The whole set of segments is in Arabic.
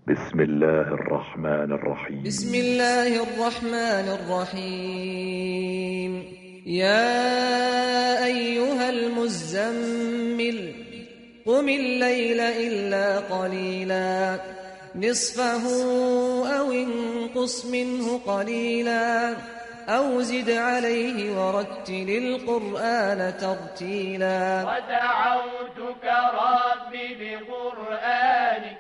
بسم الله الرحمن الرحيم. بسم الله الرحمن الرحيم. يا أيها المزمل قم الليل إلا قليلا نصفه أو انقص منه قليلا أو زد عليه ورتل القرآن ترتيلا. ودعوتك ربي بقرآنك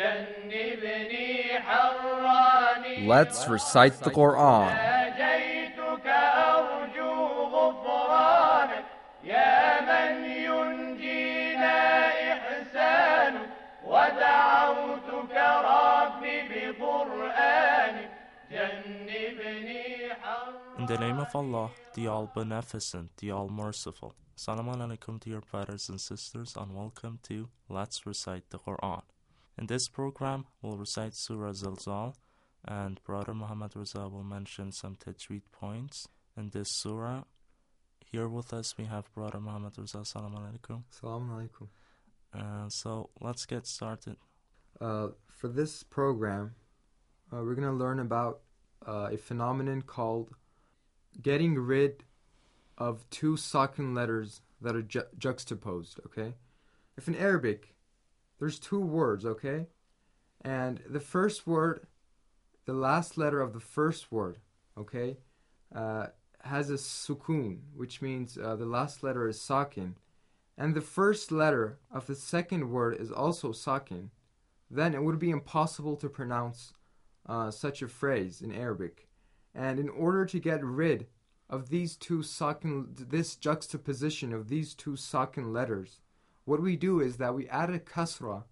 جنبني حراني. Let's recite the Quran. ناجيتك أرجو غفرانك يا من ينجينا إحسانك. ودعوتك ربي بقرآنك جنبني حراني. In the name of Allah, the All-Beneficent, the All-Merciful. Assalamu alaikum, dear brothers and sisters, and welcome to Let's Recite the Quran. In this program, we'll recite Surah Zalzal, and Brother Muhammad Raza will mention some tajweed points in this surah. Here with us, we have Brother Muhammad Raza. Assalamu alaikum. Assalamu alaikum. So let's get started. For this program, we're going to learn about a phenomenon called getting rid of two sakin letters that are juxtaposed, okay? If in Arabic, there's two words, okay? And the first word, the last letter of the first word, okay, has a sukun, which means the last letter is sakin, and the first letter of the second word is also sakin, then it would be impossible to pronounce such a phrase in Arabic. And in order to get rid of these two sakin, this juxtaposition of these two sakin letters, what we do is that we add a kasra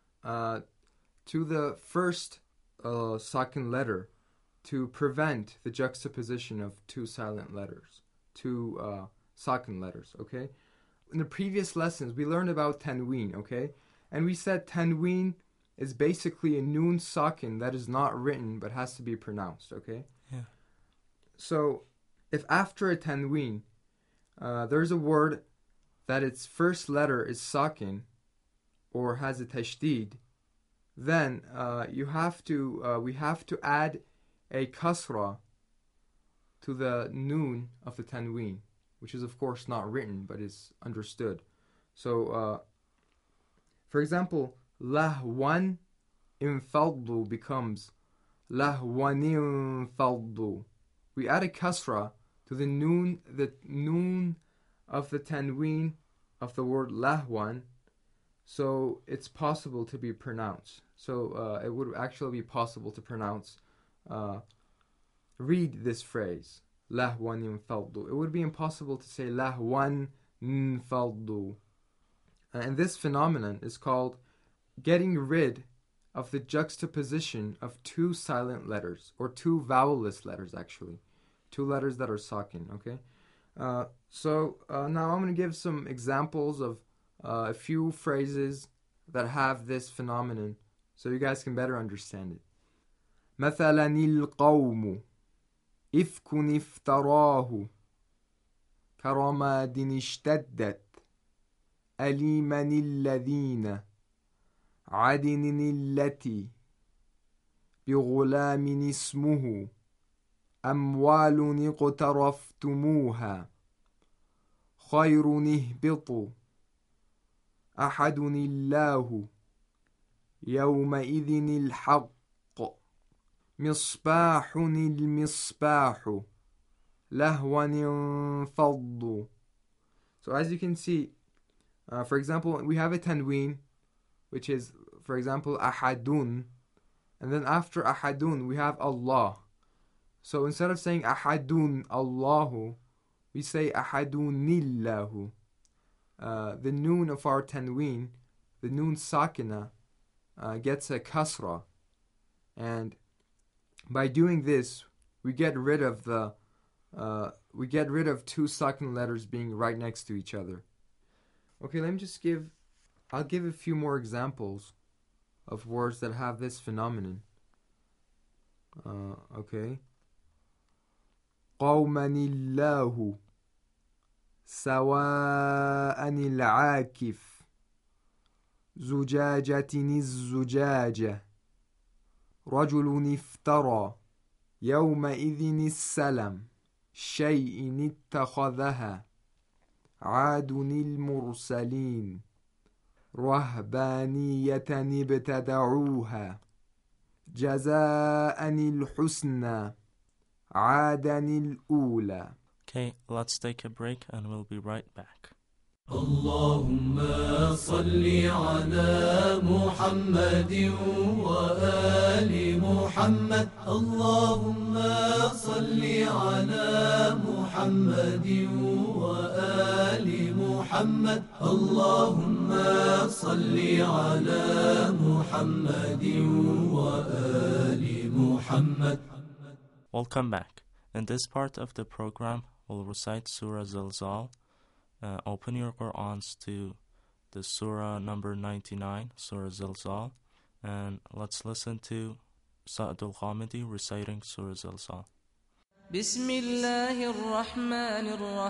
to the first sakin letter to prevent the juxtaposition of two silent letters, two sakin letters, okay? In the previous lessons, we learned about tanween, okay? And we said tanween is basically a noon sakin that is not written but has to be pronounced, okay? Yeah. So, if after a tanween, there's a word that its first letter is sakin or has a tashdid, then we have to add a kasra to the noon of the tanween, which is of course not written but is understood. So, for example, lahwan infaddu becomes lahwan infaddu. We add a kasra to the noon of the tanween of the word lahwan, so it's possible to be pronounced. So it would actually be possible to pronounce, read this phrase, lahwan infaddu. It would be impossible to say lahwan infaddu. And this phenomenon is called getting rid of the juxtaposition of two silent letters, or two vowelless letters actually. Two letters that are sakin, okay? So now I'm going to give some examples of a few phrases that have this phenomenon so you guys can better understand it. مثلا القوم إفك افتراه كرماد اشتدت أليما الذين عدن التي بغلام اسمه أموال اقترفتموها خير اهبطوا أحد الله يومئذ الحق مصباح المصباح لهوا انفضوا. So as you can see, for example, we have a tanween, which is, for example, ahadun, and then after ahadun we have Allah. So instead of saying ahadun Allahu, we say ahadunillahu. The noon of our tanween, the noon sakina, gets a kasra, and by doing this, we get rid of two sakin letters being right next to each other. Okay, I'll give a few more examples of words that have this phenomenon. Okay. قوما الله سواء العاكف زجاجة الزجاجة رجل افترى يومئذ السلم شيء اتخذها عاد المرسلين رهبانية ابتدعوها جزاء الحسنى عادا الأولى. Okay, let's take a break and we'll be right back. اللهم صل على محمد وآل محمد. اللهم صل على محمد وآل محمد. اللهم صل على محمد وآل محمد. Welcome back. In this part of the program, we'll recite Surah Zilzal. Open your Qur'ans to the Surah number 99, Surah Zilzal, and let's listen to Sa'd al-Ghamidi reciting Surah Zilzal. بسم الله الرحمن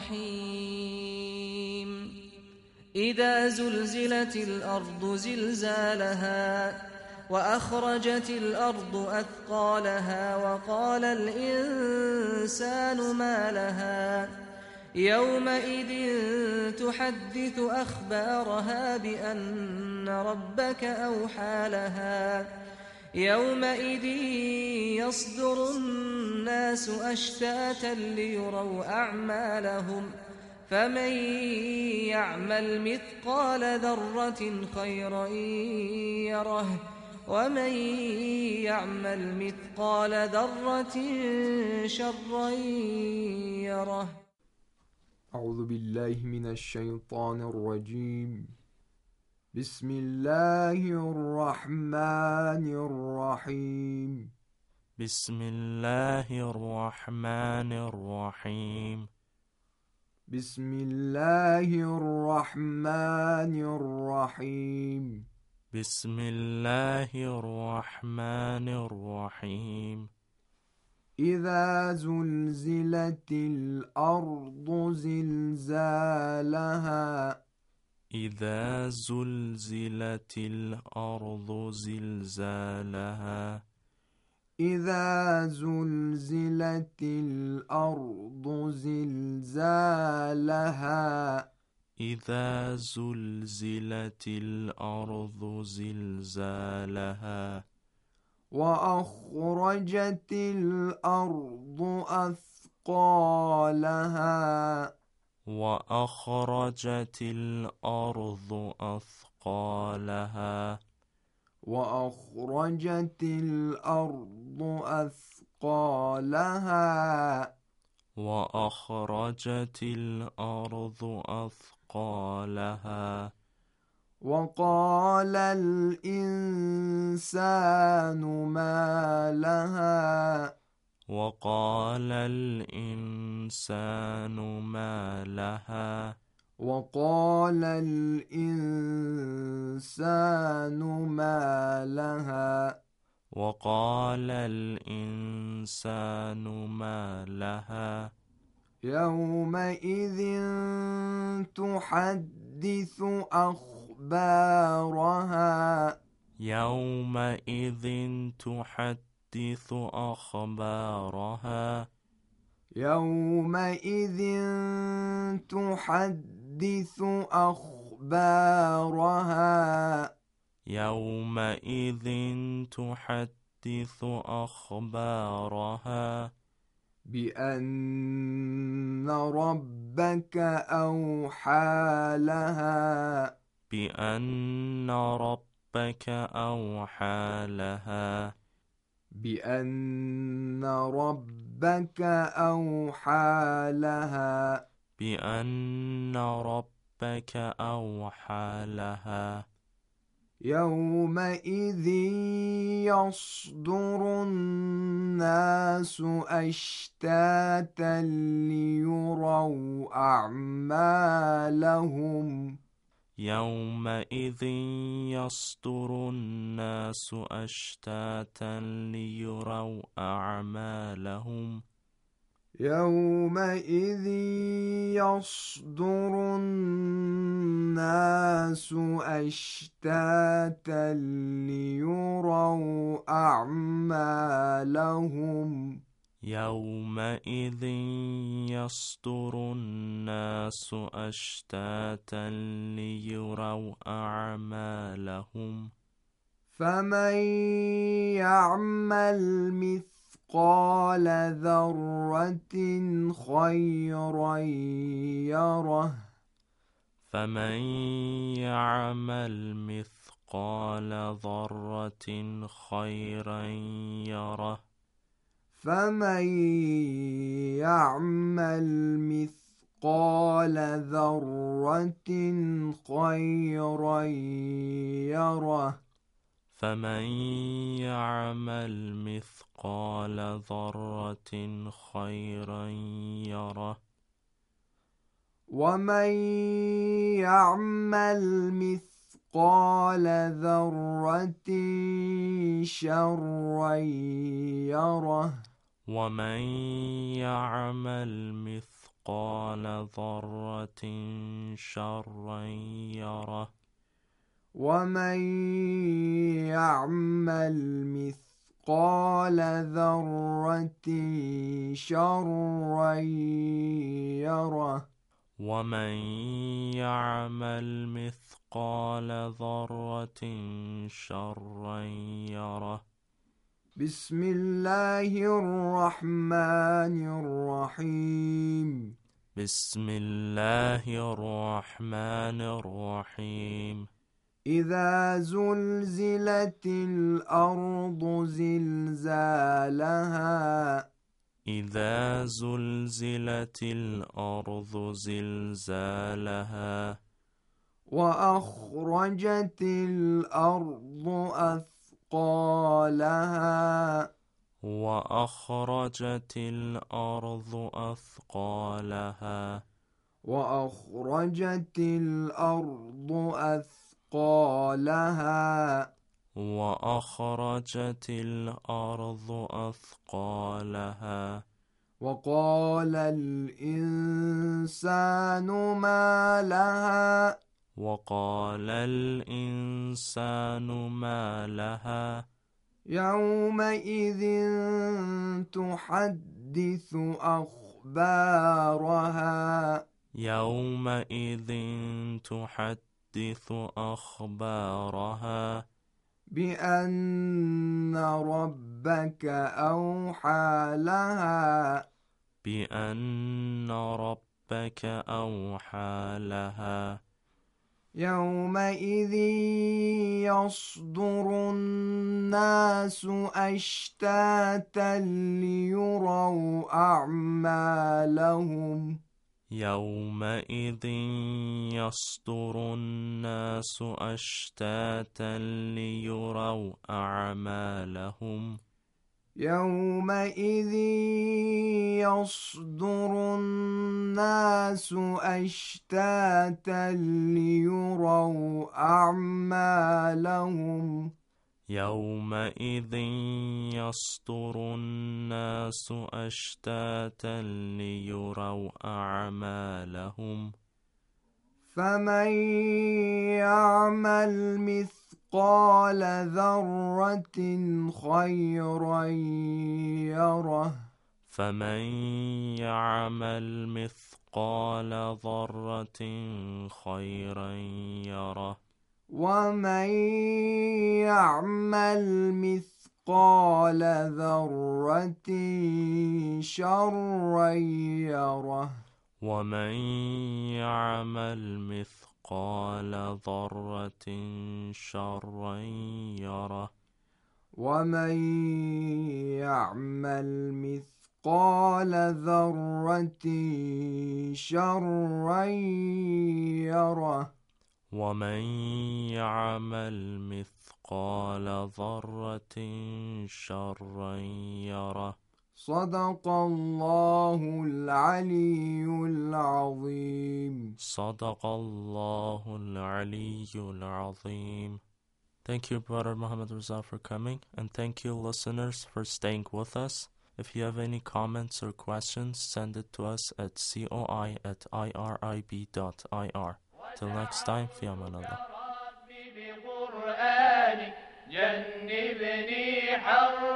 الرحيم إذا زلزلت الأرض زلزالها وأخرجت الأرض أثقالها وقال الإنسان ما لها يومئذ تحدث أخبارها بأن ربك أوحى لها يومئذ يصدر الناس أشتاتا ليروا أعمالهم فمن يعمل مثقال ذرة خيرا يره ومن يعمل مثقال ذرة شرا يره. أعوذ بالله من الشيطان الرجيم. بسم الله الرحمن الرحيم. بسم الله الرحمن الرحيم. بسم الله الرحمن الرحيم. بسم الله الرحمن الرحيم. إذا زلزلت الأرض زلزالها إذا زلزلت الأرض زلزالها إذا زلزلت الأرض زلزالها إذا زلزلت الأرض زلزالها وأخرجت الأرض أثقالها وأخرجت الأرض أثقالها وأخرجت الأرض أثقالها وأخرجت الأرض أثقالها وقال الإنسان ما لها وقال الإنسان ما لها وقال الإنسان ما لها وقال الإنسان ما لها يومئذ تحدث أخبارها يومئذ تحدث أخبارها يومئذ تحدث أخبارها يومئذ تحدث أخبارها بأن ربك أوحى لها بأن ربك أوحى لها بأن ربك أوحى لها بأن ربك أوحى لها يومئذ يصدر الناس أشتاتا ليروا أعمالهم يومئذ يصدر الناس أشتاتا ليروا أعمالهم يومئذ يصدر الناس أشتاتا ليروا أعمالهم يومئذ يصدر الناس أشتاتا ليروا أعمالهم فمن يعمل مثقال ذرة خيرا يره فمن يعمل مثقال ذرة خيرا يره فمن يعمل مثقال ذرة خيرا يره فمن يعمل مثقال ذرة خيرا يره ومن يعمل مثقال ذرة شرا يره ومن يعمل مثقال ذرة شرا يره ومن يعمل مثقال ذرة شرا يره ومن يعمل مثقال ذرة شرا يره بسم الله الرحمن الرحيم بسم الله الرحمن الرحيم إذا زلزلت الأرض زلزالها إذا زلزلت الأرض زلزالها وأخرجت الأرض أثقالها وأخرجت الأرض أثقالها وأخرجت الأرض أثقالها وأخرجت الأرض أثقالها وقال الإنسان ما لها وقال الإنسان ما لها يومئذ تحدث أخبارها يومئذ تحدث أخبارها بأن ربك أوحى لها بأن ربك أوحى لها يومئذ يصدر الناس أشتاتا ليروا أعمالهم يومئذ يصدر الناس أشتاتا ليروا أعمالهم يومئذ يصدر الناس أشتاتا ليروا أعمالهم يومئذ يصدر الناس أشتاتا ليروا أعمالهم فمن يعمل مثقال ذرة خيرا يره فمن يعمل مثقال ذرة خيرا يره ومن يعمل مثقال ذرة شرا يره ومن يعمل مثقال ذرة شرا يره ومن يعمل مثقال ذرة شرا يره ومن يعمل مثقال ذرة شرا يره صدق الله العلي العظيم. صدق الله العلي العظيم. Thank you, Brother Muhammad Raza, for coming, and thank you, listeners, for staying with us. If you have any comments or questions, send it to us at coi@irib.ir. Till next time, في أمان الله. جنبني حر